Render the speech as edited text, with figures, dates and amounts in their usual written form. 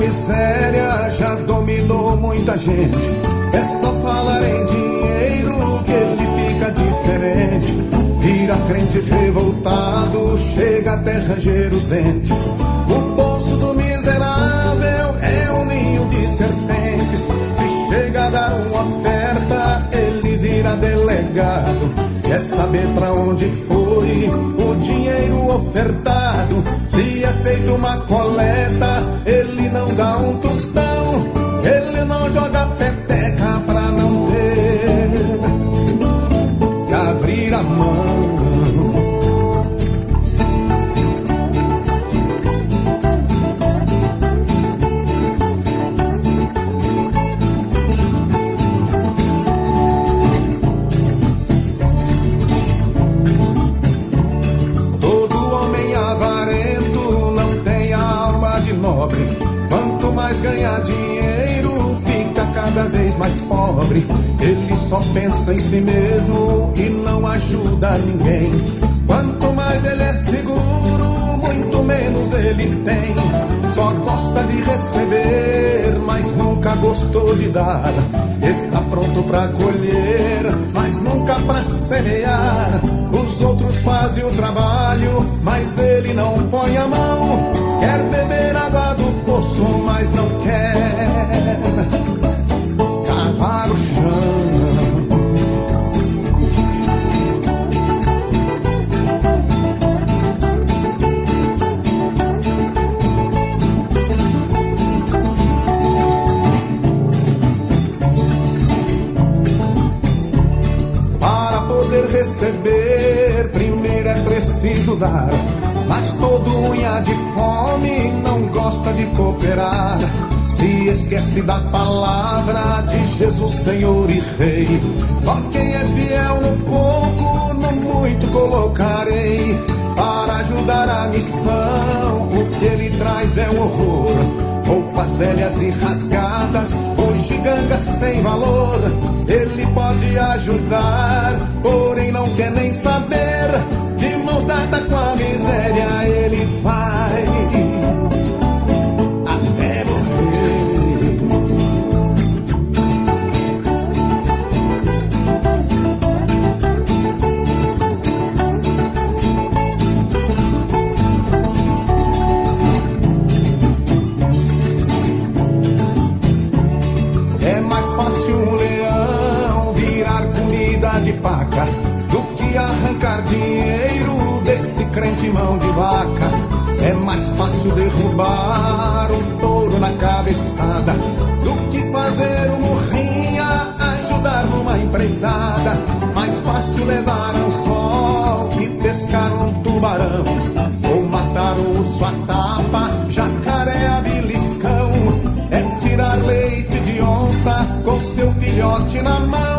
miséria já dominou muita gente. É só falar em dinheiro que ele fica diferente. Vira crente revoltado, chega até ranger os dentes. O bolso do miserável é um ninho de serpentes. Se chega a dar uma oferta, ele vira delegado. Quer saber pra onde foi o dinheiro ofertado? Se é feita uma coleta, ele não dá um tostão. Ele não joga peteca pra não ter que abrir a mão. Quanto mais ganha dinheiro, fica cada vez mais pobre. Ele só pensa em si mesmo e não ajuda ninguém. Quanto mais ele é seguro, muito menos ele tem. Só gosta de receber, mas nunca gostou de dar. Está pronto pra colher, mas nunca pra semear. Os outros fazem o trabalho, mas ele não põe a mão. Quer beber água do poço, mas não quer cavar o chão. Para poder receber, primeiro é preciso dar. Mas todo unha de fome não gosta de cooperar. Se esquece da palavra de Jesus, Senhor e Rei. Só quem é fiel no pouco, no muito colocarei. Para ajudar a missão, o que ele traz é um horror. Roupas velhas e rasgadas, bugigangas sem valor. Ele pode ajudar, porém não quer nem saber. De mãos dadas com a miséria, ele vai até morrer. É mais fácil um leão virar comida de paca do que arrancar dinheiro desse crente mão de vaca. É mais fácil derrubar um touro na cabeçada do que fazer um murrinha ajudar numa empreitada. Mais fácil levar ao sol que pescar um tubarão, ou matar um urso a tapa, jacaré a beliscão. É tirar leite de onça com seu filhote na mão.